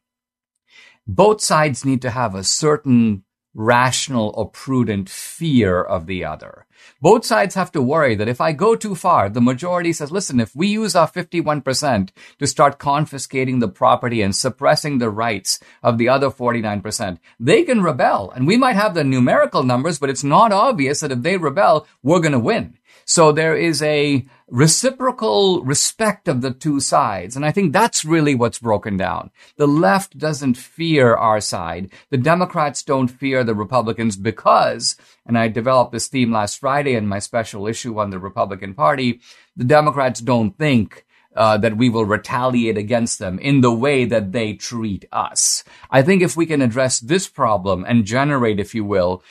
both sides need to have a certain rational or prudent fear of the other. Both sides have to worry that if I go too far, the majority says, listen, if we use our 51% to start confiscating the property and suppressing the rights of the other 49%, they can rebel. And we might have the numerical numbers, but it's not obvious that if they rebel, we're going to win. So there is a reciprocal respect of the two sides. And I think that's really what's broken down. The left doesn't fear our side. The Democrats don't fear the Republicans because, and I developed this theme last Friday in my special issue on the Republican Party, the Democrats don't think that we will retaliate against them in the way that they treat us. I think if we can address this problem and generate, if you will,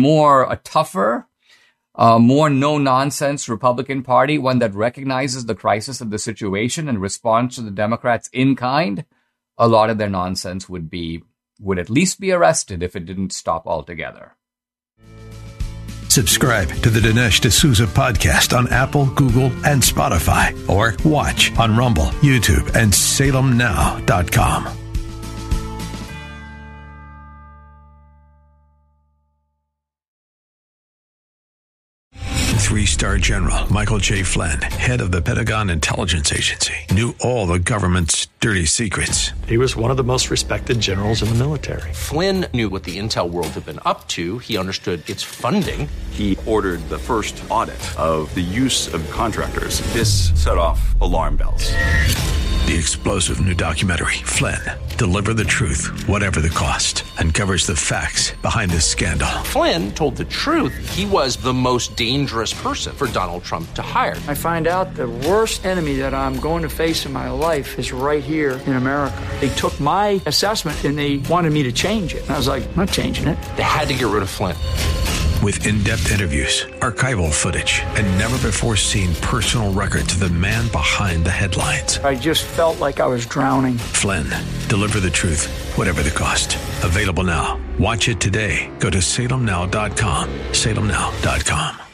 a tougher, more no-nonsense Republican Party, one that recognizes the crisis of the situation and responds to the Democrats in kind, a lot of their nonsense would at least be arrested if it didn't stop altogether. Subscribe to the Dinesh D'Souza podcast on Apple, Google, and Spotify, or watch on Rumble, YouTube, and SalemNow.com. 3-star General Michael J. Flynn, head of the Pentagon Intelligence Agency, knew all the government's dirty secrets. He was one of the most respected generals in the military. Flynn knew what the intel world had been up to. He understood its funding. He ordered the first audit of the use of contractors. This set off alarm bells. The explosive new documentary, Flynn, Deliver the Truth, Whatever the Cost, uncovers the facts behind this scandal. Flynn told the truth. He was the most dangerous person for Donald Trump to hire. I find out the worst enemy that I'm going to face in my life is right here in America. They took my assessment and they wanted me to change it. And I was like, I'm not changing it. They had to get rid of Flynn. With in-depth interviews, archival footage, and never-before-seen personal records of the man behind the headlines. I just felt like I was drowning. Flynn, Deliver the Truth, Whatever the Cost. Available now. Watch it today. Go to SalemNow.com. SalemNow.com.